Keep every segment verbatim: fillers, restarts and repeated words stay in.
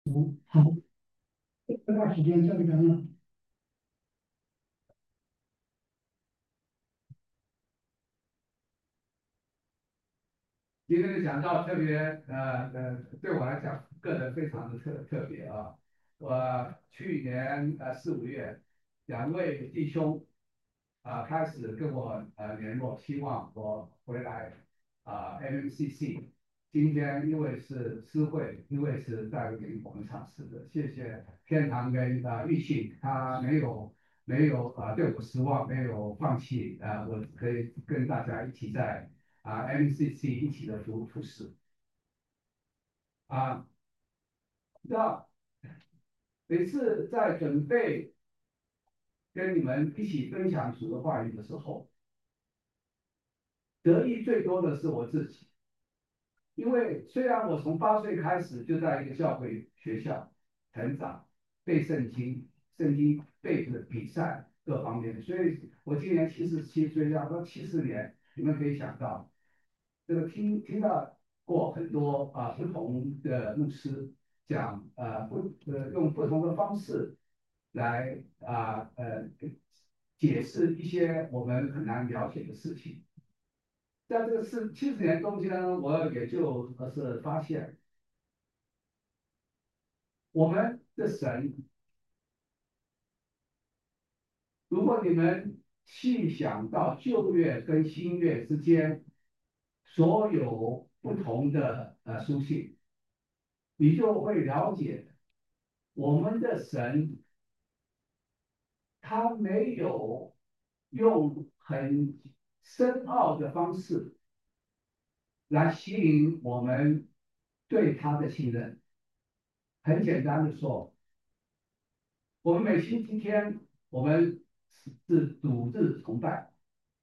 嗯，好，这段时间交给咱们。 今天的讲到特别呃呃，对我来讲个人非常的特特别啊。我去年呃四五月，两位弟兄啊、开始跟我呃联络，希望我回来啊、M M C C。今天因为是私会，因为是带领我们尝试的，谢谢天堂跟啊、玉信，他没有没有啊、对我失望，没有放弃啊、我可以跟大家一起在。啊，M C C 一起的服服饰啊。那每次在准备跟你们一起分享主的话语的时候，得益最多的是我自己，因为虽然我从八岁开始就在一个教会学校成长，背圣经、圣经背的比赛各方面，所以我今年七十七岁，要说七十年，你们可以想到。这个听听到过很多啊不同的牧师讲呃不呃用不同的方式来啊呃解释一些我们很难了解的事情。在这个四七十年中间呢，我也就是发现我们的神，如果你们细想到旧约跟新约之间所有不同的呃书信，你就会了解我们的神他没有用很深奥的方式来吸引我们对他的信任。很简单的说，我们每星期天我们是主日崇拜，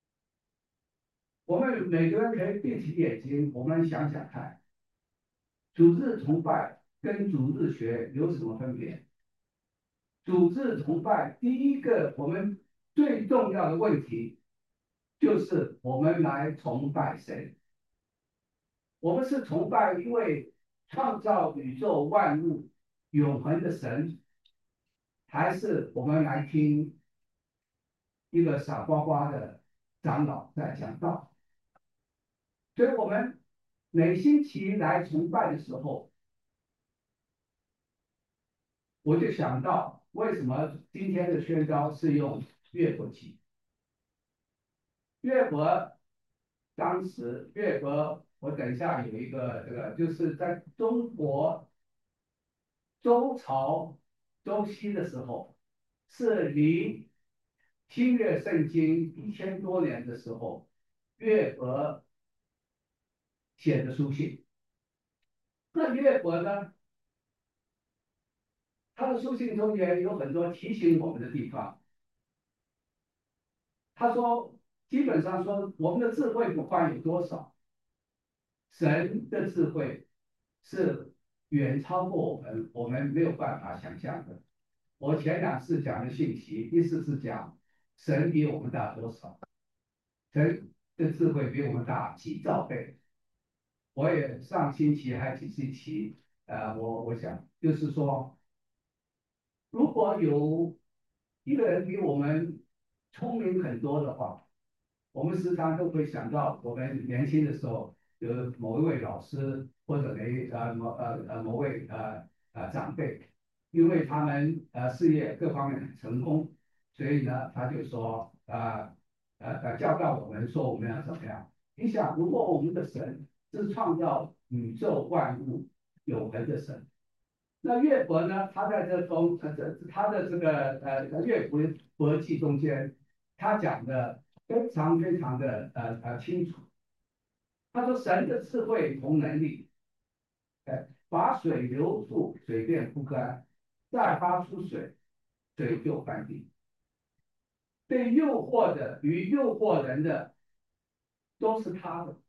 我们每个人可以闭起眼睛，我们想想看，主日崇拜跟主日学有什么分别？主日崇拜第一个我们最重要的问题就是我们来崇拜谁？我们是崇拜一位创造宇宙万物永恒的神，还是我们来听一个傻瓜瓜的长老在讲道？所以，我们每星期来崇拜的时候，我就想到为什么今天的宣召是用乐谱记。乐伯当时，乐伯，我等一下有一个这个，就是在中国周朝周期的时候，是离新约圣经一千多年的时候，乐伯写的书信。那乐伯呢，他的书信中间有很多提醒我们的地方。他说，基本上说，我们的智慧不管有多少，神的智慧是远超过我们，我们没有办法想象的。我前两次讲的信息，意思是讲神比我们大多少，神的智慧比我们大几兆倍。我也上星期还几星期，呃，我我想就是说，如果有一个人比我们聪明很多的话，我们时常都会想到我们年轻的时候有某一位老师或者哪呃某呃呃某位呃呃长辈，因为他们呃事业各方面很成功，所以呢他就说啊呃呃教导我们说我们要怎么样。你想，如果我们的神是创造宇宙万物永恒的神，那乐伯呢？他在这中，呃，这他的这个呃乐伯伯记中间，他讲的非常非常的呃呃清楚。他说神的智慧同能力，呃，把水流出，水便不干，再发出水，水就翻地。被诱惑的与诱惑人的都是他的。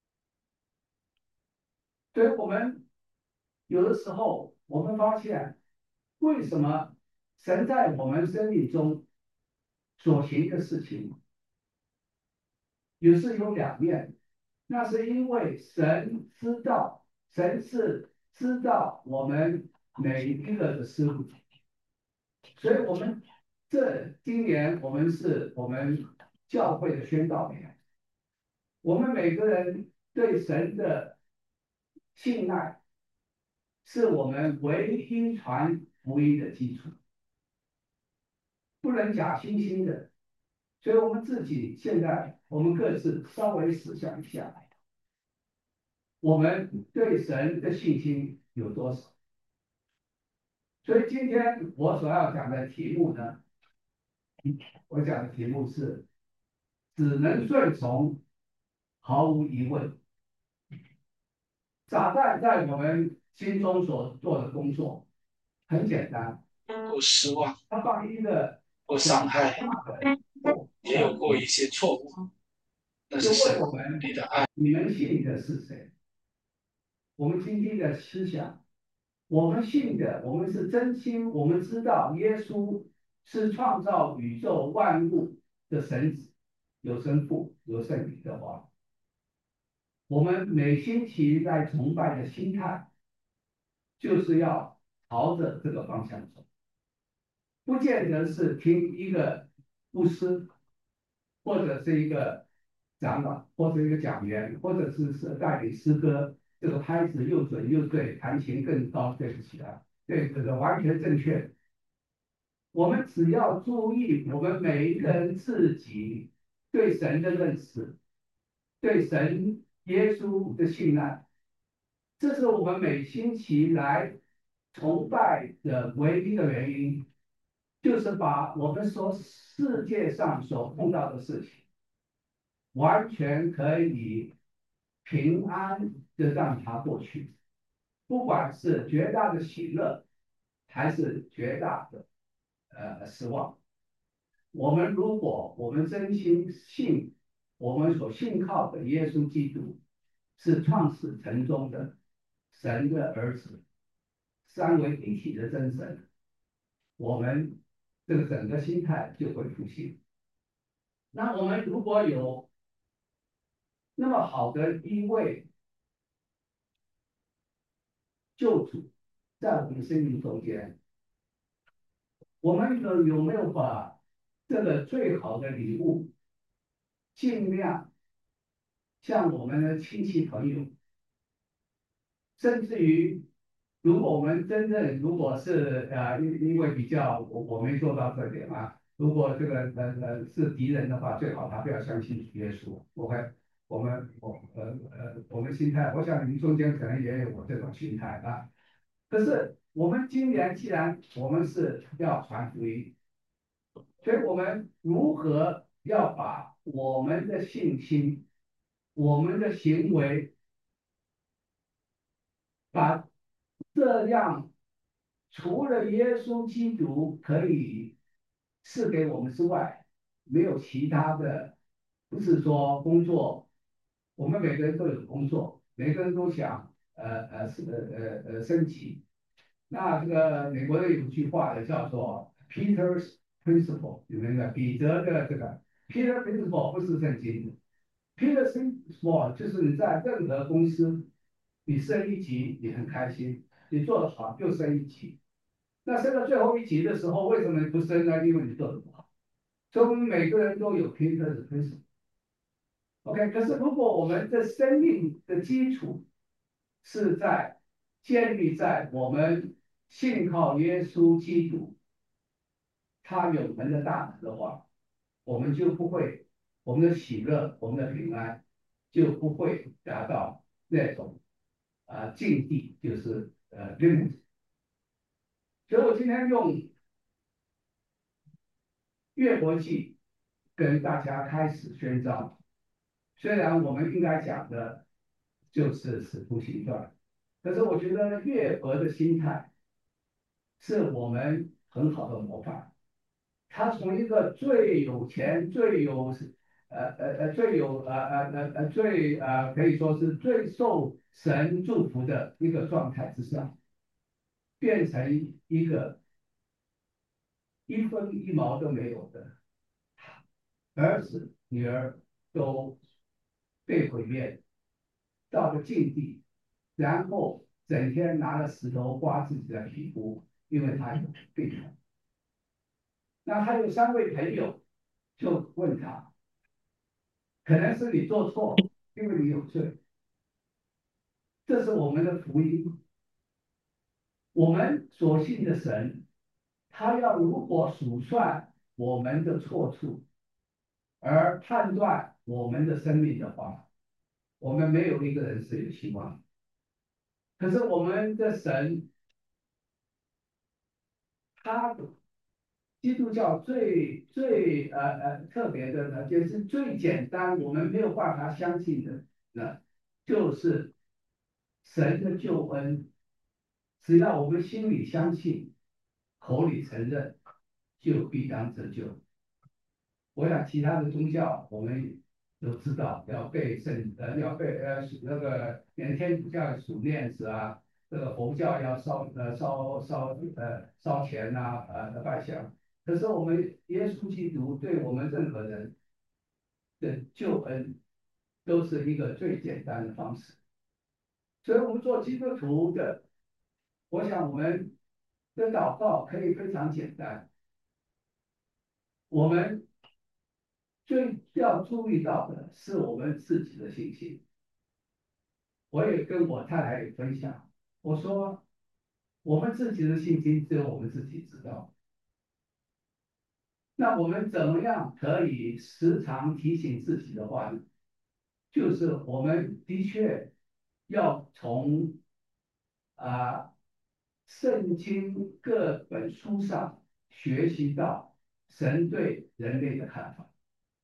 所以我们有的时候我们发现，为什么神在我们生命中所行的事情？也是有两面，那是因为神知道，神是知道我们每一个的思路。所以我们这今年我们是我们教会的宣道年，我们每个人对神的信赖是我们唯一传福音的基础，不能假惺惺的。所以我们自己现在，我们各自稍微思想一下，我们对神的信心有多少？所以今天我所要讲的题目呢，我讲的题目是只能顺从，毫无疑问。撒旦在我们心中所做的工作很简单， 过失望， 他放一个过伤害， 大的也有过一些错误，那就是问神我们： 你的爱。 你们信的是谁？我们今天的思想，我们信的，我们是真心，我们知道耶稣是创造宇宙万物的神子，有神父，有圣灵的话，我们每星期在崇拜的心态，就是要朝着这个方向走，不见得是听一个牧师，或者是一个长老，或者一个讲员，或者是是带领诗歌，这个拍子又准又对，弹琴更高，对不起啊，对这个完全正确。我们只要注意我们每一个人自己对神的认识，对神耶稣的信赖，这是我们每星期来崇拜的唯一的原因，就是把我们所世界上所碰到的事情，完全可以平安的让它过去，不管是绝大的喜乐，还是绝大的呃失望。我们如果我们真心信我们所信靠的耶稣基督是创始成终的神的儿子，三位一体的真神，我们这个整个心态就会复兴。那我们如果有那么好的一位救主在我们生命中间，我们有有没有把这个最好的礼物尽量向我们的亲戚朋友，甚至于如果我们真正如果是呃因因为比较我我没做到这点啊，如果这个呃呃是敌人的话，最好他不要相信主耶稣。OK，我们我呃呃我们心态，我想你们中间可能也有我这种心态啊。可是我们今年既然我们是要传福音，所以我们如何要把我们的信心、我们的行为，把这样除了耶稣基督可以赐给我们之外，没有其他的，不是说工作，我们每个人都有工作，每个人都想呃呃是呃呃升级。那这个美国的有句话也叫做 Peter's Principle，有没有？彼得的这个 Peter Principle 不是圣经 ，Peter Principle 就是你在任何公司，你升一级你很开心，你做得好又升一级。那升到最后一级的时候，为什么你不升呢？因为你做得不好。所以我们每个人都有 Peter's Principle。OK，可是如果我们的生命的基础是在建立在我们信靠耶稣基督，他永恒的大能的话，我们就不会，我们的喜乐，我们的平安就不会达到那种啊、呃、境地，就是呃 limit。所以我今天用月国记跟大家开始宣召，虽然我们应该讲的就是使徒行传，可是我觉得月和的心态是我们很好的模范。他从一个最有钱、最有呃呃呃最有呃呃呃呃最呃可以说是最受神祝福的一个状态之上，变成一个一分一毛都没有的儿子、女儿都被毁灭到了境地，然后整天拿着石头刮自己的皮肤，因为他有病痛。那他有三位朋友就问他，可能是你做错，因为你有罪。这是我们的福音。我们所信的神，他要如果数算我们的错处，而判断我们的生命的话，我们没有一个人是有希望。可是我们的神，他基督教最最呃呃特别的呢，就是最简单，我们没有办法相信的呢，就是神的救恩，只要我们心里相信，口里承认，就必当得救。我想其他的宗教我们都知道，要背圣呃要背呃那个连天主教数念子啊，这个佛教要烧呃烧烧呃烧钱呐呃拜香。可是我们耶稣基督对我们任何人的救恩，都是一个最简单的方式。所以我们做基督徒的，我想我们的祷告可以非常简单。我们最要注意到的是我们自己的信心。我也跟我太太也分享，我说我们自己的信心只有我们自己知道。那我们怎么样可以时常提醒自己的话呢？就是我们的确要从啊圣经各本书上学习到神对人类的看法。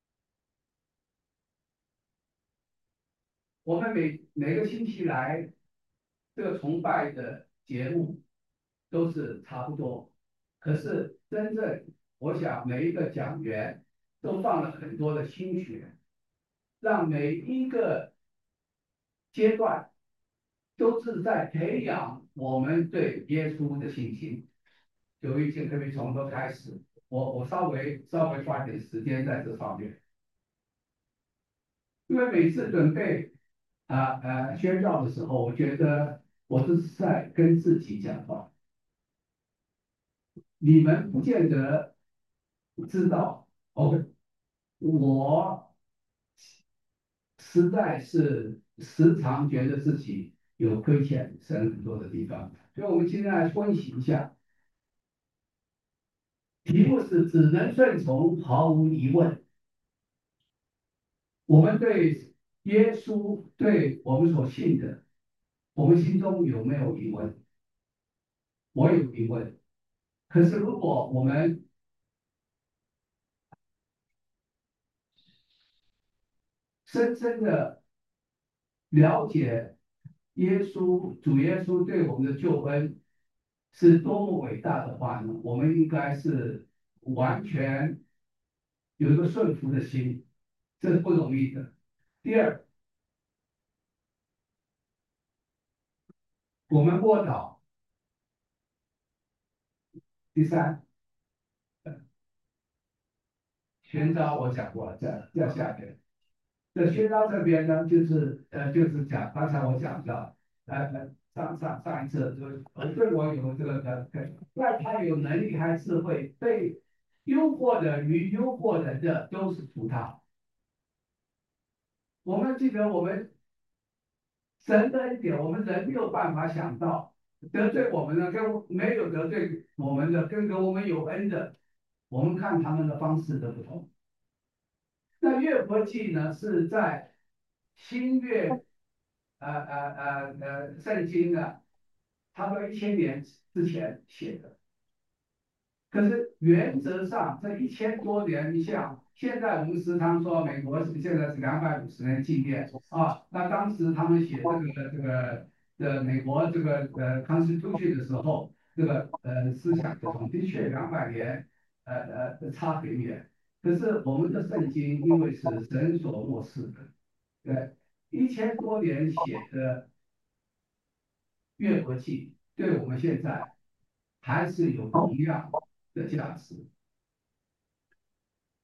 我们每每个星期来这个崇拜的节目都是差不多，可是真正我想每一个讲员都放了很多的心血，让每一个阶段都是在培养我们对耶稣的信心。有一些可以从头开始，我我稍微稍微花点时间在这方面，因为每次准备啊呃宣教的时候，我觉得我这是在跟自己讲话，你们不见得知道。OK，我实在是时常觉得自己有亏欠神很多的地方，所以我们今天来分析一下。题目是只能顺从，毫无疑问。我们对耶稣，对我们所信的，我们心中有没有疑问？我有疑问。可是如果我们深深的了解耶稣，主耶稣对我们的救恩是多么伟大的话呢？我们应该是完全有一个顺服的心，这是不容易的。第二，我们默祷。第三，宣召我讲过了，在在下边。这宣召这边呢，就是呃，就是讲刚才我讲的，呃呃，上上上一次就是呃对我有这个呃，在他有能力还是会被诱惑的与诱惑人的都是属他。我们记得我们神的一点，我们人没有办法想到得罪我们的跟没有得罪我们的跟跟我们有恩的，我们看他们的方式都不同。那约伯记呢，是在新约呃呃呃呃圣经呢，差不多一千年之前写的。可是原则上这一千多年，你像现在我们时常说美国是现在是两百五十年纪念啊，那当时他们写这个这个的美国这个呃 Constitution 的时候，这个呃思想的的确两百年呃呃差很远。可是我们的圣经因为是神所漠视的，对，一千多年写的约伯记，对我们现在还是有同样的价值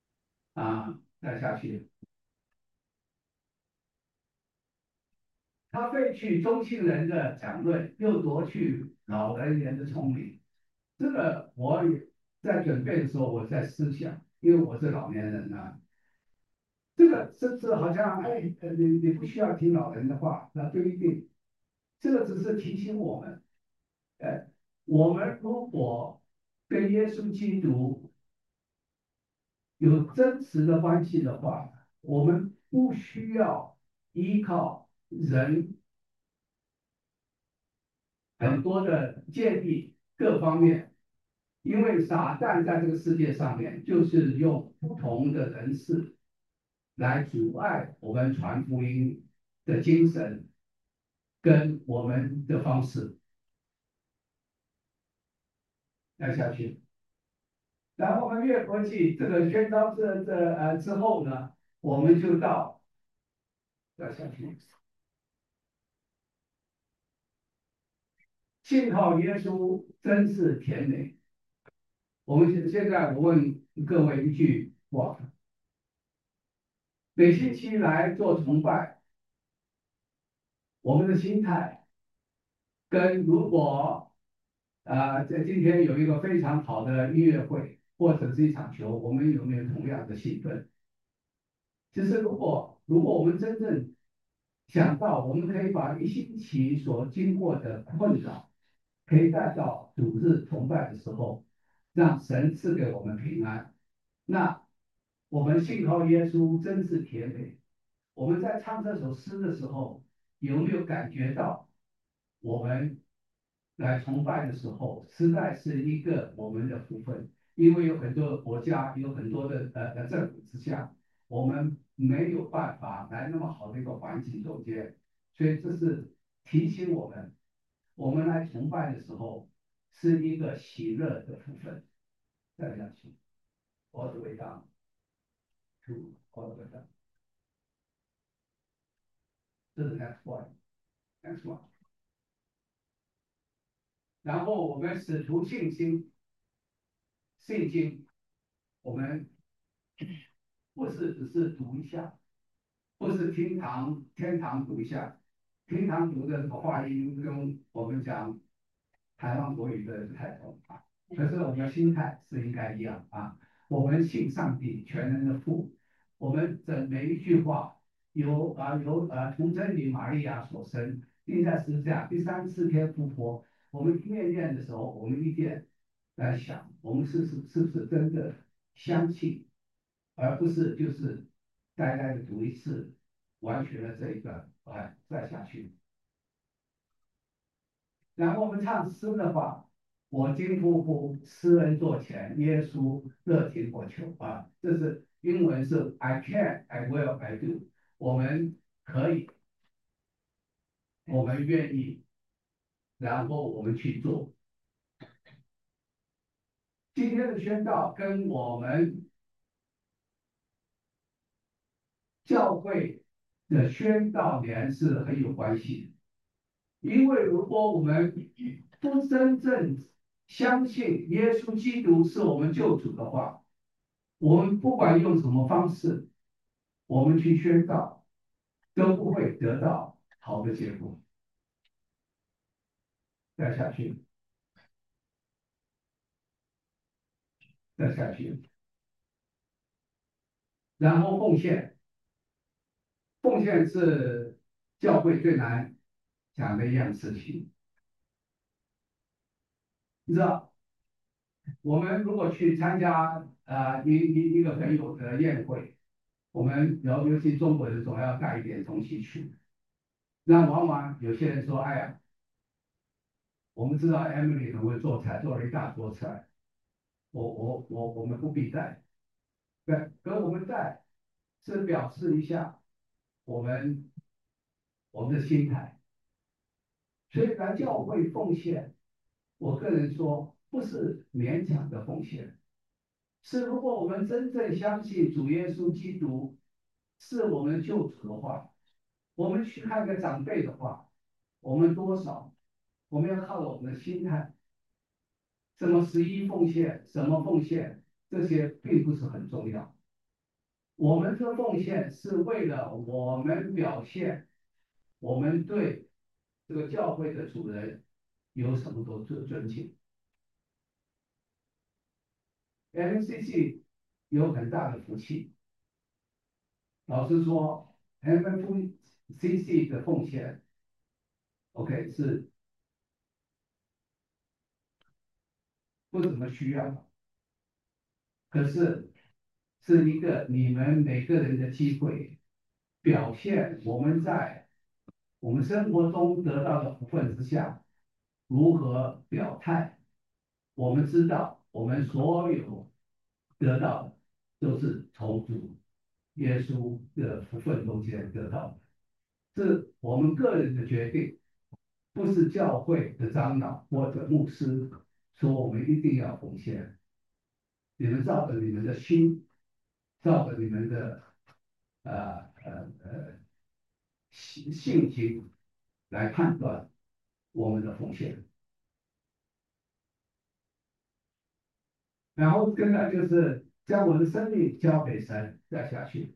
啊。再下去他废去中青人的讲论，又夺去老人言的聪明。这个我也在准备的时候，我在思想，因为我是老年人啊，这个甚至好像哎，呃你你不需要听老人的话，那不一定。这个只是提醒我们，呃，我们如果跟耶稣基督有真实的关系的话，我们不需要依靠人很多的建议各方面，因为撒旦在这个世界上面就是用不同的人事来阻碍我们传福音的精神跟我们的方式来下去。然后我们越国际这个宣召这这呃之后呢，我们就到要下去，信靠耶稣真是甜美。我们现现在我问各位一句话：每星期来做崇拜，我们的心态跟如果啊在今天有一个非常好的音乐会或者是一场球，我们有没有同样的兴奋？其实如果如果我们真正想到，我们可以把一星期所经过的困扰，可以带到主日崇拜的时候，让神赐给我们平安。那我们信靠耶稣真是甜美。我们在唱这首诗的时候，有没有感觉到我们来崇拜的时候，实在是一个我们的福分？因为有很多的国家，有很多的呃呃政府之下，我们没有办法来那么好的一个环境中间，所以这是提醒我们，我们来崇拜的时候是一个喜乐的福分。再下去，我的伟大，to all the way down，这是 next one，next one。然后我们使徒信心，信心，我们不是只是读一下，不是听堂天堂读一下，天堂读的话音跟我们讲台湾国语的不太同啊。可是我们的心态是应该一样啊。我们信上帝全能的父，我们的每一句话由啊由呃童贞女玛利亚所生，钉在十字架，第三四天复活。我们一念念的时候，我们一点来想，我们是是是不是真的相信，而不是就是呆呆的读一次，完全的这一个哎再下去。然后我们唱诗的话，我今夫妇施恩座前，耶稣乐听我求啊，这是英文是 I can, I will, I do。我们可以，我们愿意，然后我们去做。今天的宣道跟我们教会的宣道年是很有关系的，因为如果我们不真正相信耶稣基督是我们救主的话，我们不管用什么方式，我们去宣告，都不会得到好的结果。再下去，再下去，然后奉献，奉献是教会最难讲的一样事情。你知道，我们如果去参加啊、呃、一一一个朋友的宴会，我们尤尤其中国人总要带一点东西去，那往往有些人说，哎呀，我们知道 Emily 很会做菜，做了一大桌菜，我我我我们不必带，对，可我们带是表示一下我们我们的心态。所以来教会奉献，我个人说不是勉强的奉献，是如果我们真正相信主耶稣基督是我们的救主的话，我们去看个长辈的话，我们多少，我们要靠我们的心态。什么十一奉献，什么奉献，这些并不是很重要。我们的奉献是为了我们表现我们对这个教会的主人有什么多尊尊敬？M C C 有很大的福气。老实说，M C C 的奉献，OK 是不怎么需要的，可是是一个你们每个人的机会，表现我们在我们生活中得到的福分之下，如何表态。我们知道，我们所有得到的都是从主耶稣的福分中间得到的，是我们个人的决定，不是教会的长老或者牧师说我们一定要奉献。你们照着你们的心，照着你们的呃呃呃信信心来判断我们的奉献。然后跟着就是将我的生命交给神，再下去。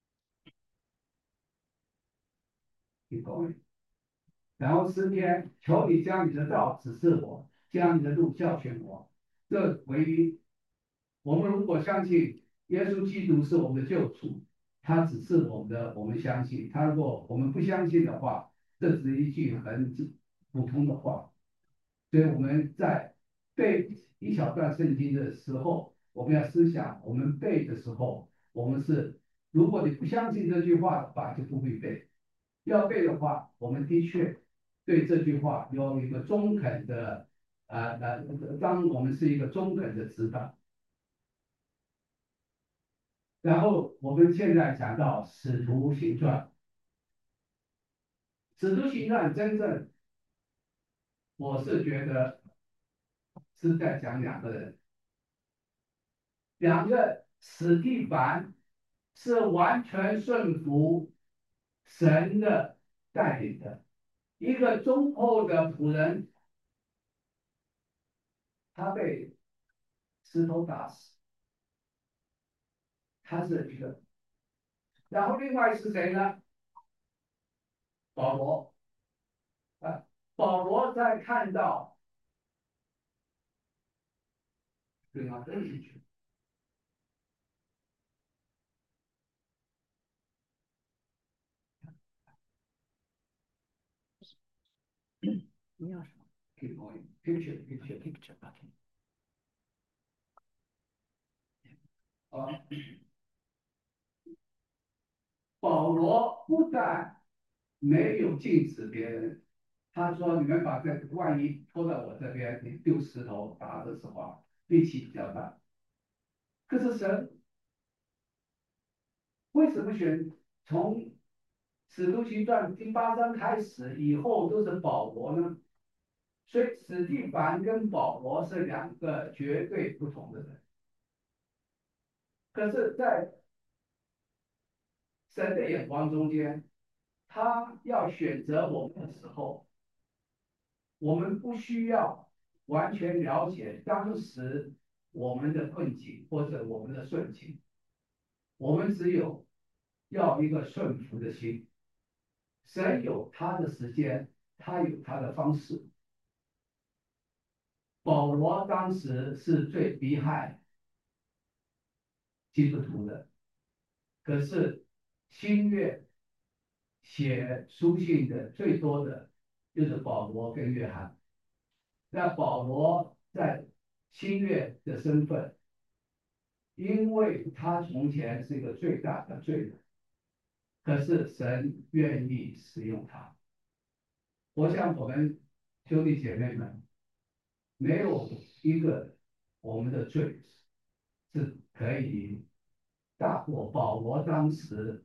你懂？然后诗篇，求你将你的道指示我，将你的路教训我。这唯一，我们如果相信耶稣基督是我们的救主，他指示我们的，我们相信；他如果我们不相信的话，这只是一句很普通的话。所以我们在背一小段圣经的时候，我们要思想，我们背的时候，我们是，如果你不相信这句话的话，就不会背。要背的话，我们的确对这句话有一个中肯的，呃呃，当我们是一个中肯的指导。然后我们现在讲到使徒行传，使徒行传真正，我是觉得是在讲两个人。两个史蒂凡是完全顺服神的带领的，一个忠厚的仆人，他被石头打死，他是一个。然后另外是谁呢？保罗啊，保罗在看到对啊，对不起， 你要什么 keep going, picture, picture, ？picture OK。 啊，保罗不但没有禁止别人，他说：“你们把这万一拖到我这边，你丢石头打的时候，力气比较大。可是神为什么选从使徒行传第八章开始以后都是保罗呢？所以史蒂凡跟保罗是两个绝对不同的人。可是，在神的眼光中间，他要选择我们的时候，我们不需要完全了解当时我们的困境或者我们的顺境，我们只有要一个顺服的心。神有他的时间，他有他的方式。保罗当时是最逼害基督徒的，可是新约写书信的最多的就是保罗跟约翰。那保罗在新约的身份，因为他从前是一个最大的罪人，可是神愿意使用他。我想我们兄弟姐妹们，没有一个我们的罪是可以大过保罗当时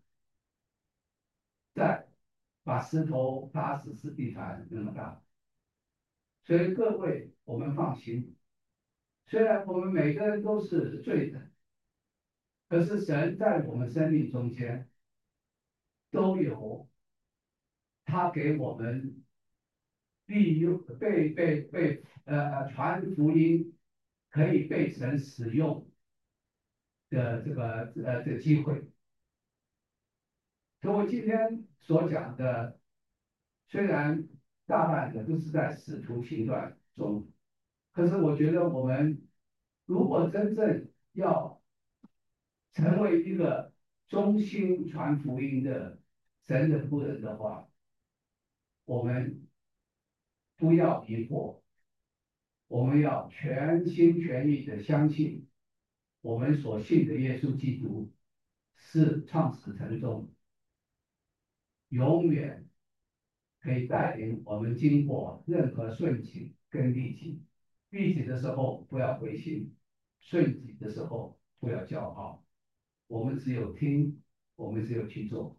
在把石头打死史蒂凡那么大。所以各位，我们放心，虽然我们每个人都是罪人，可是神在我们生命中间都有他给我们利用被被被呃呃传福音可以被神使用的这个呃这个机会。所以我今天所讲的虽然大半的都是在使徒行传中，可是我觉得我们如果真正要成为一个忠心传福音的神的仆人的话，我们不要疑惑，我们要全心全意的相信我们所信的耶稣基督是创始成终，永远可以带领我们经过任何顺境跟逆境。逆境的时候不要灰心，顺境的时候不要骄傲。我们只有听，我们只有去做。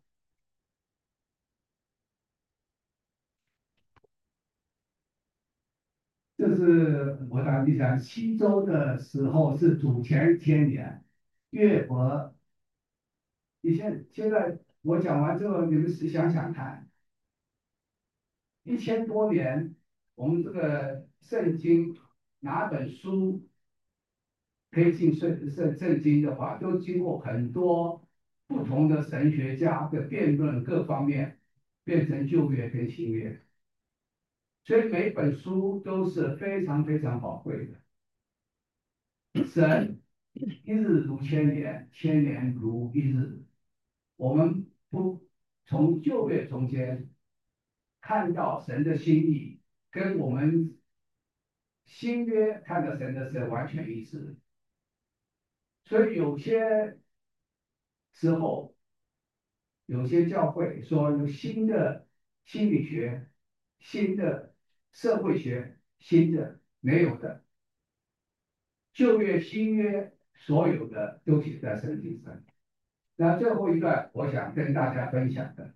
这是我当地讲西周的时候是主前千年，越国。你现现在我讲完之后，你们是想想看，一千多年，我们这个圣经哪本书可以进圣圣圣经的话，都经过很多不同的神学家的辩论，各方面变成旧约跟新约，所以每本书都是非常非常宝贵的。神一日如千年，千年如一日。我们不从旧约中间看到神的心意，跟我们新约看到神的是完全一致。所以有些时候，有些教会说有新的心理学、新的社会学、新的没有的，旧约、新约所有的都写在圣经上。那最后一段，我想跟大家分享的，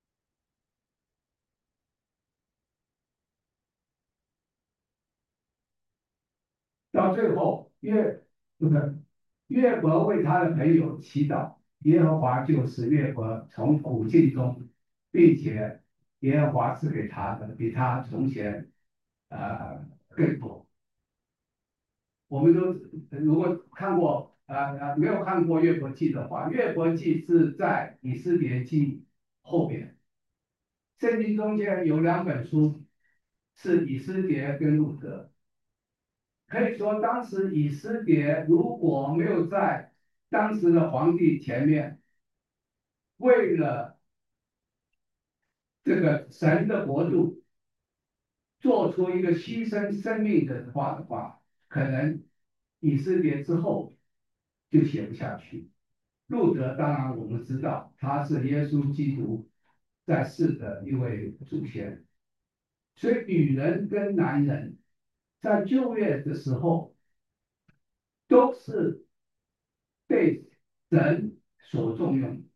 到最后约不是约伯为他的朋友祈祷，耶和华就是约伯从苦境中，并且耶和华赐给他的比他从前呃更多。我们都如果看过呃呃没有看过约伯记的话，约伯记是在以斯帖记后边。圣经中间有两本书是以斯帖跟路德。可以说，当时以斯帖如果没有在当时的皇帝前面，为了这个神的国度做出一个牺牲生命的话的话，可能以斯帖之后就写不下去。路德当然我们知道他是耶稣基督在世的一位祖先，所以女人跟男人在就业的时候都是被神所重用。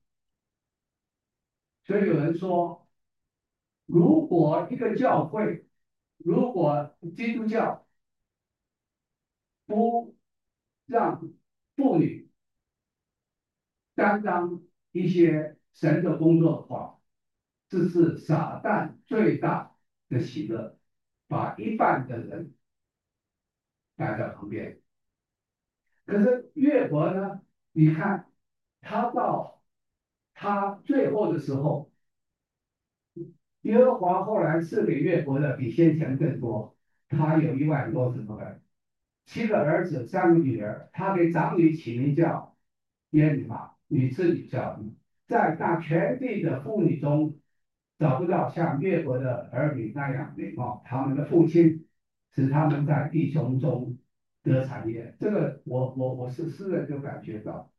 所以有人说，如果一个教会，如果基督教不让妇女担当一些神的工作的话，这是撒旦最大的喜乐，把一半的人摆在旁边。可是约伯呢？你看他到他最后的时候，耶和华后来赐给约伯的比先前更多，他有一万多什么人，七个儿子，三个女儿，他给长女起名叫耶利玛，女之女叫，在那全地的妇女中，找不到像约伯的儿女那样美貌，他们的父亲使他们在弟兄中得产业。这个我我我是诗人就感觉到，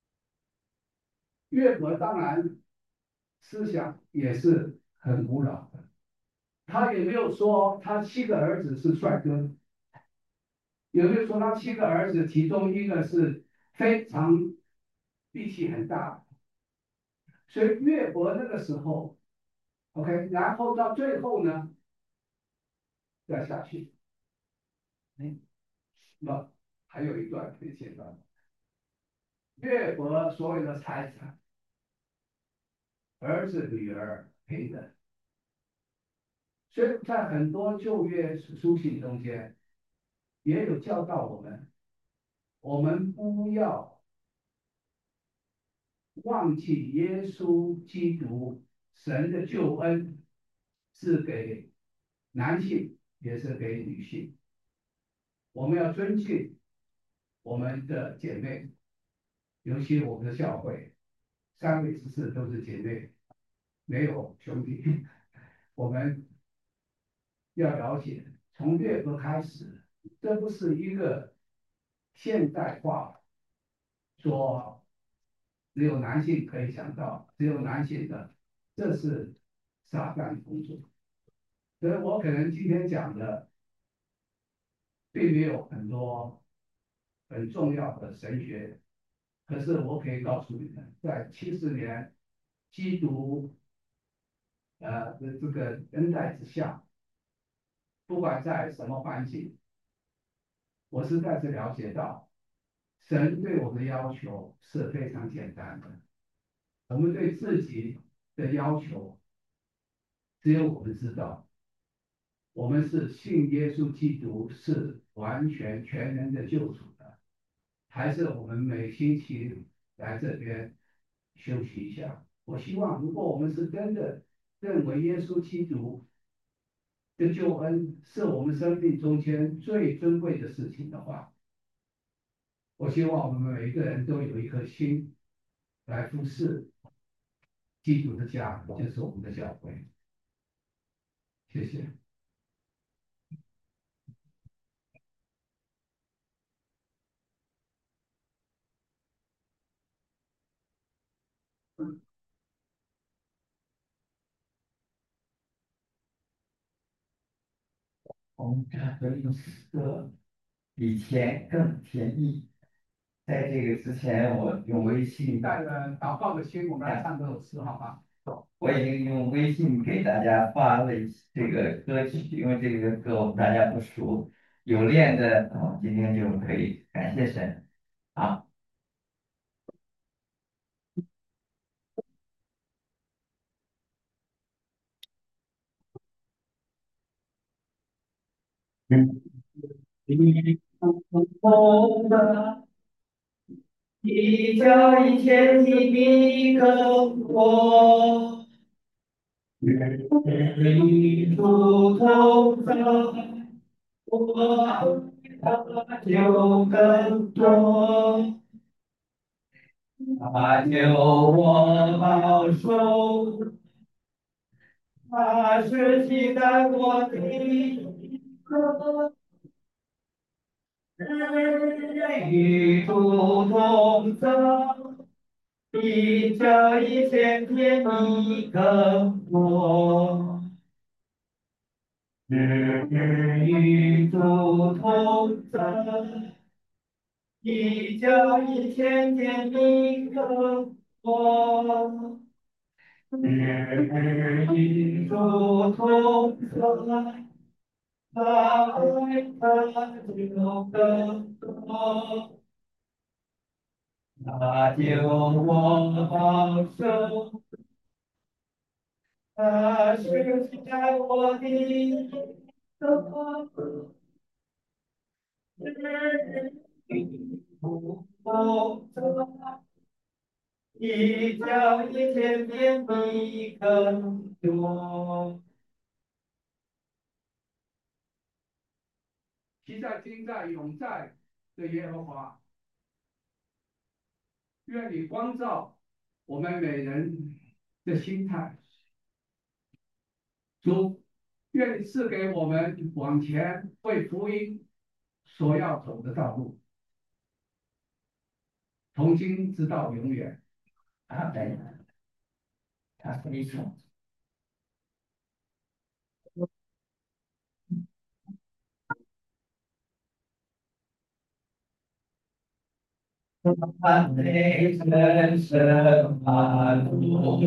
约伯当然思想也是很古老的。他也没有说他七个儿子是帅哥，也没有说他七个儿子其中一个是非常力气很大，所以约伯那个时候 ，OK，然后到最后呢，再下去，哎，那还有一段可以写到，约伯所有的财产，儿子女儿平等，所以在很多旧约书信中间也有教导我们，我们不要忘记耶稣基督神的救恩， 是给男性，也是给女性。我们要尊敬我们的姐妹，尤其我们的教会，三位执事都是姐妹，没有兄弟。我们要了解，从乐歌开始，这不是一个现代化说只有男性可以想到，只有男性的，这是撒旦的工作。所以我可能今天讲的并没有很多很重要的神学，可是我可以告诉你们，在七十年基督呃的这个恩待之下，不管在什么环境，我实在是了解到，神对我们的要求是非常简单的，我们对自己的要求只有我们知道。我们是信耶稣基督是完全全人的救主的，还是我们每星期来这边休息一下？我希望，如果我们是真的认为耶稣基督的救恩是我们生命中间最尊贵的事情的话，我希望我们每一个人都有一颗心来服侍基督的家，就是我们的教会。谢谢。 我们这个用色比钱更便宜。在这个之前，我用微信， 带着祷告的心，我们来唱这首诗，好吧？ 我已经用微信给大家发了这个歌曲，因为这个歌我们大家不熟，有练的，哦，今天就可以感谢神。好。一脚一千里比更多，与主同在，我他就更多。他救我保守，他是期待我的歌，与主同在。比这一千天地更多，日日与主同在，比这一千天地更多，日日与主同在，他爱他就更多。那救我保守，他是在我的手，不走，一脚一千遍比更多。 其在今在永在的耶和华，愿你光照我们每人的心态。主，愿你赐给我们往前为福音所要走的道路，从今直到永远。 阿门。他非常。阿门。神圣阿路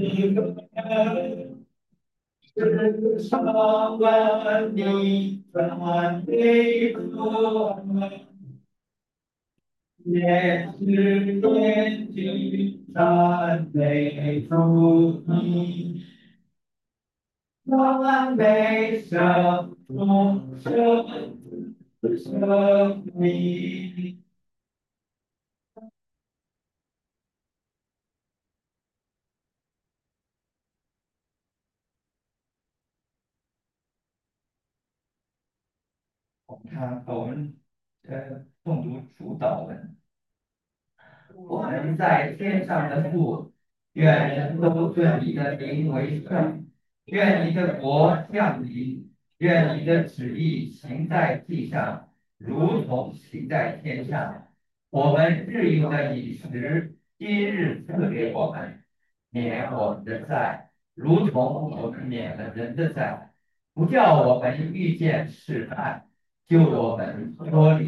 世上万民赞美主，也是天地赞美主你，赞美圣主圣圣你。 场我们呃诵读主祷文。我们在天上的父，愿人都尊你的名为圣，愿你的国降临，愿你的旨意行在地上，如同行在天上。我们日用的饮食，今日赐给我们，免我们的债，如同我们免了人的债，不叫我们遇见试探，救我们脱离